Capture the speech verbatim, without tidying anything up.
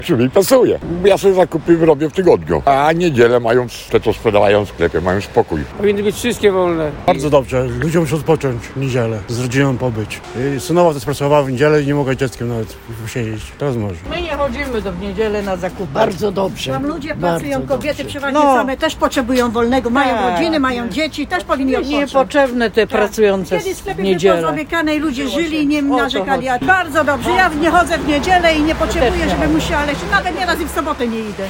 Czyli pasuje. Ja sobie zakupy robię w tygodniu, a niedzielę mają te, co sprzedawają w sklepie, mają spokój. Powinny być wszystkie wolne. Bardzo dobrze, ludzie muszą odpocząć w niedzielę, z rodziną pobyć. I synowa też pracowała w niedzielę i nie mogła dzieckiem nawet posiedzieć. Teraz może. My nie chodzimy do w niedzielę na zakupy. Bardzo dobrze. Tam ludzie Bardzo pracują, kobiety dobrze. przeważnie No. same też potrzebują wolnego, mają Tak. rodziny, mają dzieci, też powinni odpocząć. Niepotrzebne te pracujące Kiedyś w sklepy były niedzielę. pozamykane i ludzie żyli i nie O to narzekali. chodzi. A bardzo dobrze, ja nie chodzę w niedzielę i nie potrzebuję, nie żeby chodzę. musiała, ale nawet nieraz i w sobotę nie idę.